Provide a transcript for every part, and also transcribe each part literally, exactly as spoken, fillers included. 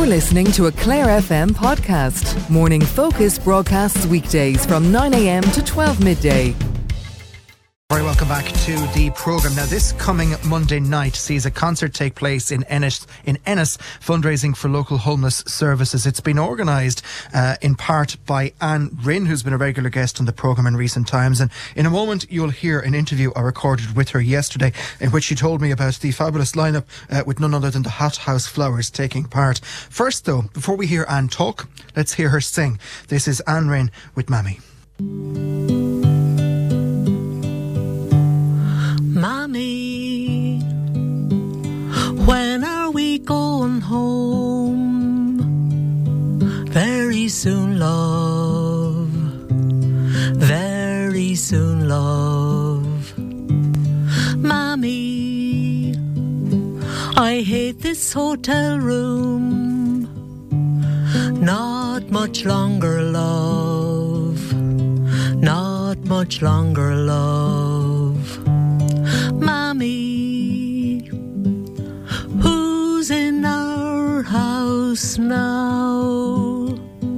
You're listening to a Clare F M podcast. Morning Focus broadcasts weekdays from nine a.m. to twelve midday. Very welcome back to the programme. Now, this coming Monday night sees a concert take place in Ennis, in Ennis, fundraising for local homeless services. It's been organised uh, in part by Anne Rinn, who's been a regular guest on the programme in recent times. And in a moment, you'll hear an interview I recorded with her yesterday in which she told me about the fabulous lineup uh, with none other than the Hot House Flowers taking part. First, though, before we hear Anne talk, let's hear her sing. This is Anne Rinn with Mammy. Mommy, when are we going home? Very soon, love. Very soon, love. Mommy, I hate this hotel room. Not much longer, love. Not much longer, love. Mommy, who's in our house now?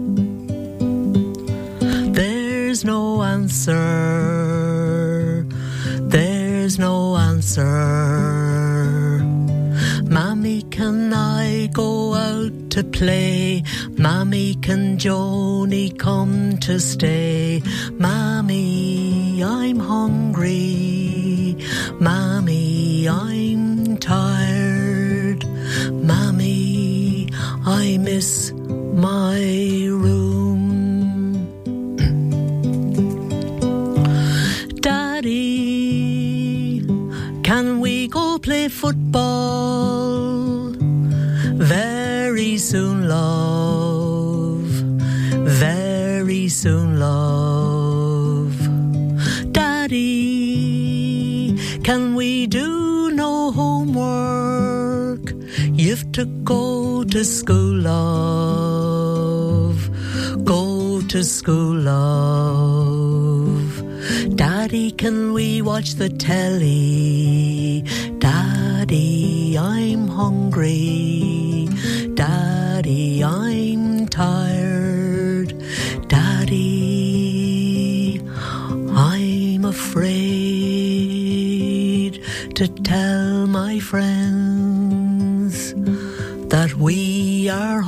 There's no answer. There's no answer. Mommy, can I go out to play? Mommy, can Joni come to stay? Mommy, I'm hungry. Mommy, I'm tired. Mommy, I miss my room. Daddy, can we go play football? Very soon, love. Very soon, love. Daddy, can we do no homework? You've to go to school, love. Go to school, love. Daddy, can we watch the telly? Daddy, I'm hungry. Daddy, I'm tired. Daddy, I'm afraid to tell my friends that we are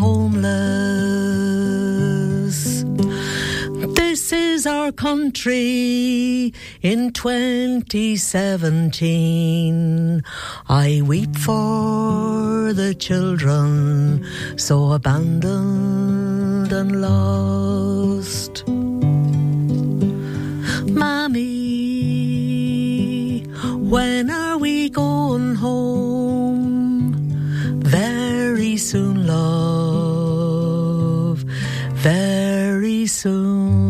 homeless. This is our country in twenty seventeen. I weep for the children so abandoned and lost. Mommy, when are we going home? Very soon, love. Very soon.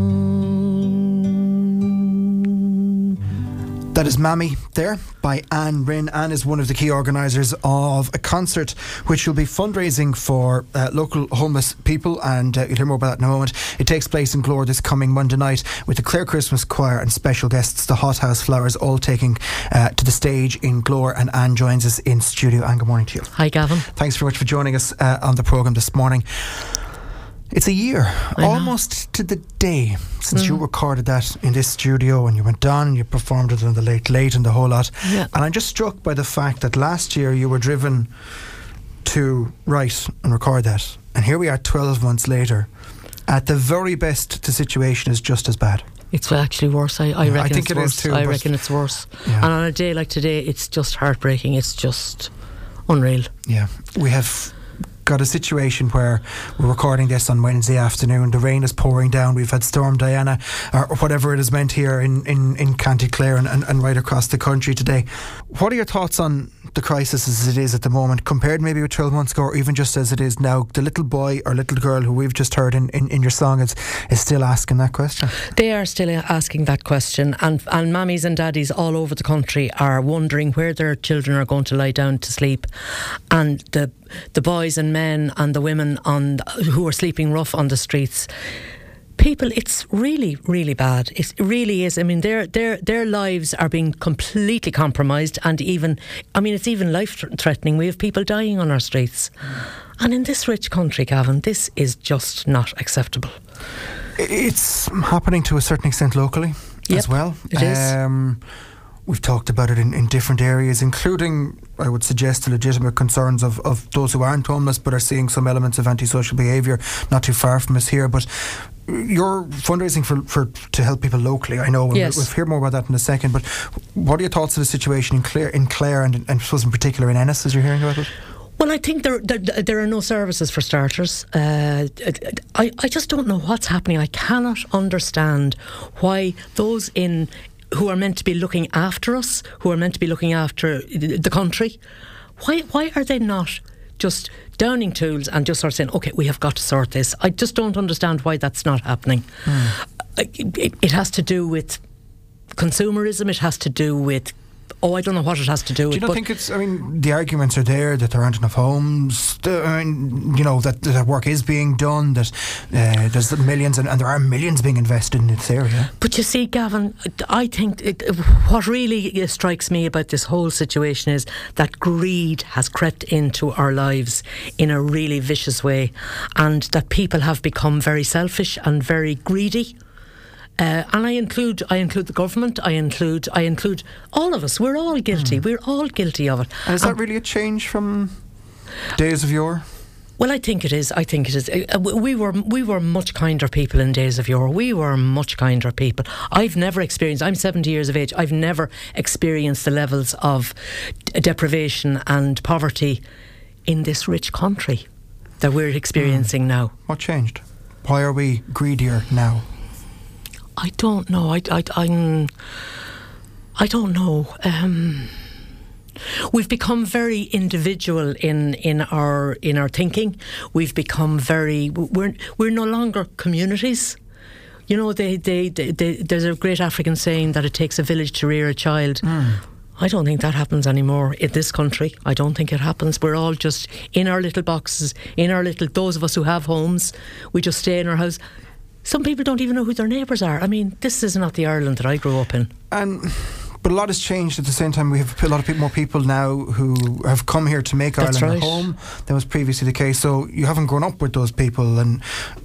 That is Mammy there by Anne Rinn. Anne is one of the key organisers of a concert which will be fundraising for uh, local homeless people, and uh, you'll hear more about that in a moment. It takes place in Glore this coming Monday night with the Clare Christmas Choir and special guests, the Hot House Flowers, all taking uh, to the stage in Glore. And Anne joins us in studio. Anne, good morning to you. Hi, Gavin. Thanks very much for joining us uh, on the programme this morning. It's a year, almost to the day, since mm. you recorded that in this studio, and you went down and you performed it on the Late Late and the whole lot. Yeah. And I'm just struck by the fact that last year you were driven to write and record that. And here we are twelve months later. At the very best, the situation is just as bad. It's actually worse. I, I yeah, reckon I think it's it worse. is too. I reckon it's worse. Yeah. And on a day like today, it's just heartbreaking. It's just unreal. Yeah. We have got a situation where we're recording this on Wednesday afternoon. The rain is pouring down. We've had Storm Diana, or whatever it is meant here in, in, in County Clare and, and, and right across the country today. What are your thoughts on the crisis as it is at the moment, compared maybe with twelve months ago, or even just as it is now? The little boy or little girl who we've just heard in, in, in your song is, is still asking that question. They are still asking that question, and, and mammies and daddies all over the country are wondering where their children are going to lie down to sleep. And the the boys and men and the women on the, who are sleeping rough on the streets, people, it's really, really bad. It really is. I mean, their their their lives are being completely compromised, and even, I mean, it's even life-threatening. We have people dying on our streets. And in this rich country, Gavin, this is just not acceptable. It's happening to a certain extent locally yep, as well. It is. Um, we've talked about it in, in different areas, including, I would suggest, the legitimate concerns of, of those who aren't homeless but are seeing some elements of antisocial behaviour not too far from us here. But you're fundraising for, for to help people locally, I know, and yes. we'll, we'll hear more about that in a second. But what are your thoughts of the situation in Clare, in Clare and, and I suppose in particular in Ennis, as you're hearing about it? Well, I think there, there there are no services for starters. Uh, I, I just don't know what's happening. I cannot understand why those in who are meant to be looking after us, who are meant to be looking after the country, why why are they not just downing tools and just sort of saying, OK, we have got to sort this? I just don't understand why that's not happening. Mm. It, it, it has to do with consumerism. It has to do with Oh, I don't know what it has to do with. Do you not think it's, I mean, the arguments are there that there aren't enough homes, the, I mean, you know, that, that work is being done, that uh, there's millions, and, and there are millions being invested in this area. But you see, Gavin, I think it, what really strikes me about this whole situation is that greed has crept into our lives in a really vicious way, and that people have become very selfish and very greedy. Uh, and I include, I include the government. I include, I include all of us. We're all guilty. Mm. We're all guilty of it. And is that um, really a change from days of yore? Well, I think it is. I think it is. Uh, we were, we were much kinder people in days of yore. We were much kinder people. I've never experienced. I'm seventy years of age. I've never experienced the levels of d- deprivation and poverty in this rich country that we're experiencing mm. now. What changed? Why are we greedier now? I don't know. I, I, I'm, I don't know. Um, we've become very individual in, in our in our thinking. We've become very. We're we're no longer communities. You know, they, they, they, they, there's a great African saying that it takes a village to rear a child. Mm. I don't think that happens anymore in this country. I don't think it happens. We're all just in our little boxes, in our little. Those of us who have homes, we just stay in our house. Some people don't even know who their neighbours are. I mean, this is not the Ireland that I grew up in. And but a lot has changed at the same time. We have a lot of people, more people now who have come here to make That's Ireland right. a home. That was previously the case. So you haven't grown up with those people, and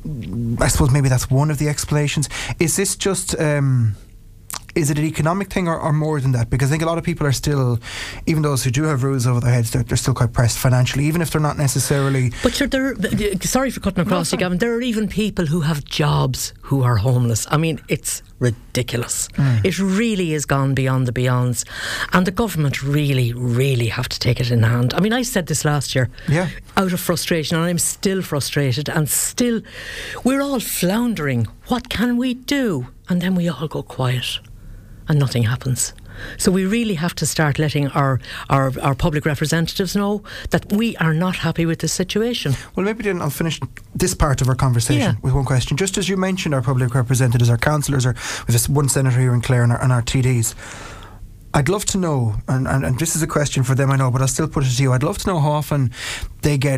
I suppose maybe that's one of the explanations. Is this just... Um, Is it an economic thing or, or more than that? Because I think a lot of people are still, even those who do have roofs over their heads, they're, they're still quite pressed financially, even if they're not necessarily... But sure, there, sorry for cutting across no, you, Gavin. There are even people who have jobs who are homeless. I mean, it's ridiculous. Mm. It really has gone beyond the beyonds. And the government really, really have to take it in hand. I mean, I said this last year, yeah. out of frustration, and I'm still frustrated, and still, we're all floundering. What can we do? And then we all go quiet. And nothing happens. So we really have to start letting our, our, our public representatives know that we are not happy with this situation. Well, maybe then I'll finish this part of our conversation yeah. with one question. Just as you mentioned our public representatives, our councillors, or with this one senator here in Clare and our, and our T Ds, I'd love to know, and, and, and this is a question for them, I know, but I'll still put it to you. I'd love to know how often they get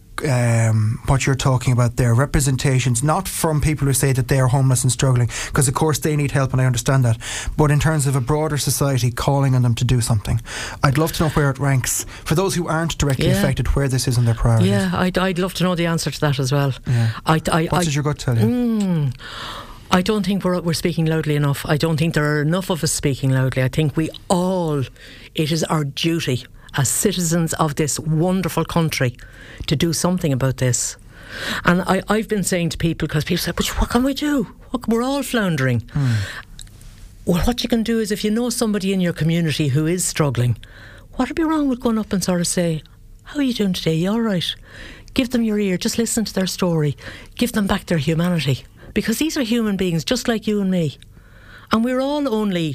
Um, what you're talking about there, representations, not from people who say that they are homeless and struggling, because of course they need help and I understand that, but in terms of a broader society calling on them to do something. I'd love to know where it ranks for those who aren't directly yeah. affected, where this is in their priorities. Yeah, I'd, I'd love to know the answer to that as well. Yeah. I, I, what I, does your gut tell you? Mm, I don't think we're, we're speaking loudly enough. I don't think there are enough of us speaking loudly. I think we all, it is our duty as citizens of this wonderful country to do something about this. And I, I've been saying to people, because people say, but what can we do? What, we're all floundering. Mm. Well, what you can do is, if you know somebody in your community who is struggling, what would be wrong with going up and sort of say, how are you doing today? You all right? Give them your ear, just listen to their story, give them back their humanity, because these are human beings just like you and me, and we're all only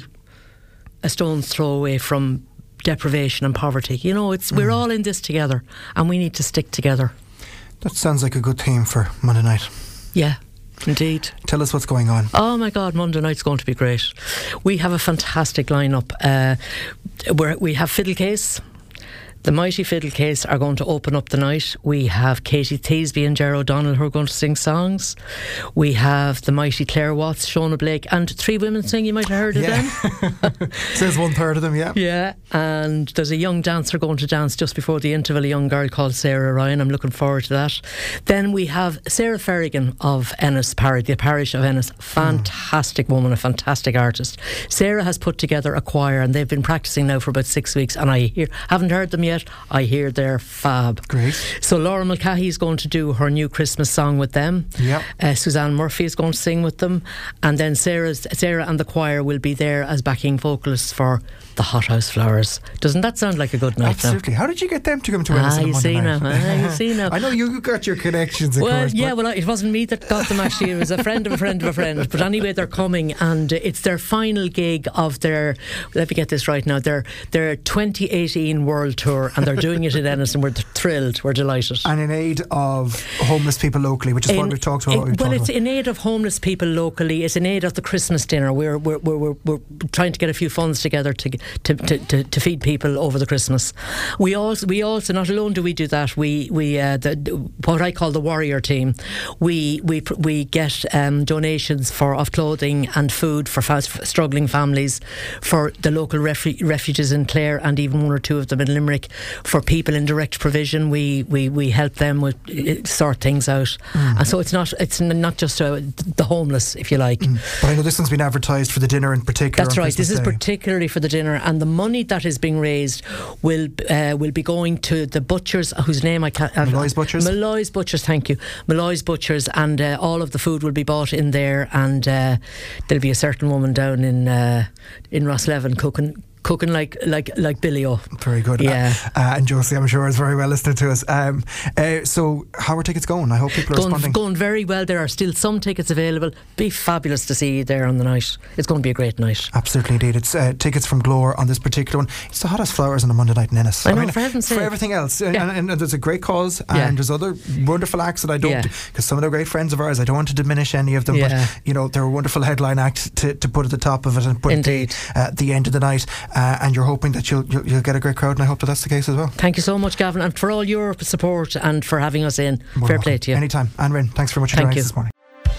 a stone's throw away from deprivation and poverty. You know, it's we're mm. all in this together, and we need to stick together. That sounds like a good theme for Monday night. Yeah, indeed. Tell us what's going on. Oh my God, Monday night's going to be great. We have a fantastic lineup. Uh, where we have Fiddle Case. The Mighty Fiddle Case are going to open up the night. We have Katie Teasby and Ger O'Donnell who are going to sing songs. We have the Mighty Claire Watts, Shona Blake, and three women sing. You might have heard of yeah. them. Says one third of them, yeah. Yeah, and there's a young dancer going to dance just before the interval, a young girl called Sarah Ryan. I'm looking forward to that. Then we have Sarah Ferrigan of Ennis Parish, the parish of Ennis. Fantastic mm. woman, a fantastic artist. Sarah has put together a choir and they've been practicing now for about six weeks, and I hear, haven't heard them yet. I hear they're fab. Great. So Laura Mulcahy is going to do her new Christmas song with them. Yep. Uh, Suzanne Murphy is going to sing with them, and then Sarah's, Sarah and the choir will be there as backing vocalists for the Hothouse Flowers. Doesn't that sound like a good night? Absolutely. Now? How did you get them to come to Ennis ah, on a you Monday see night? Now, ah, you see now. I know you got your connections, of well, course. Yeah, well, it wasn't me that got them actually. It was a friend of a friend of a friend. But anyway, they're coming, and it's their final gig of their, let me get this right now, their, their twenty eighteen World Tour, and they're doing it at Ennis, and we're thrilled, we're delighted. And in aid of homeless people locally, which is in, what we've talked about. In, we've well, talked it's about. in aid of homeless people locally. It's in aid of the Christmas dinner. We're we're we're, we're, we're trying to get a few funds together to to, to, to to feed people over the Christmas. We also we also not alone do we do that. We we uh, the what I call the warrior team. We we we get um, donations for of clothing and food for fast, struggling families, for the local refu- refuges in Clare, and even one or two of them in Limerick. For people in direct provision, we we, we help them with uh, sort things out. Mm. And so it's not it's not just uh, the homeless, if you like. Mm. But I know this one's been advertised for the dinner in particular. That's right. Christmas this is Day. particularly for the dinner, and the money that is being raised will uh, will be going to the butchers, whose name I can't. Uh, Malloy's Butchers. Malloy's Butchers. Thank you, Malloy's Butchers, and uh, all of the food will be bought in there, and uh, there'll be a certain woman down in uh, in Rosslevin cooking. Cooking like like like Billy O. Very good. Yeah. Uh, and Josie, I'm sure, is very well listening to us. Um, uh, so, how are tickets going? I hope people are going, responding. Going very well. There are still some tickets available. Be fabulous to see you there on the night. It's going to be a great night. Absolutely, indeed. It's uh, tickets from Glore on this particular one. It's the Hottest Flowers on a Monday night in Ennis. I know, I mean, for heaven's sake. For everything else. Yeah. And, and there's a great cause, and yeah. there's other wonderful acts that I don't, because yeah. some of they're great friends of ours. I don't want to diminish any of them, yeah. but you know, they're a wonderful headline act to, to put at the top of it and put Indeed. at the, uh, the end of the night. Uh, and you're hoping that you'll, you'll you'll get a great crowd, and I hope that that's the case as well. Thank you so much, Gavin, and for all your support and for having us in. More Fair welcome. play to you. Anytime. Anne Wren, thanks very much for Thank joining you. us this morning.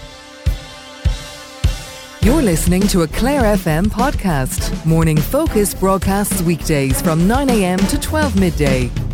You're listening to a Clare F M podcast. Morning Focus broadcasts weekdays from nine a m to twelve midday.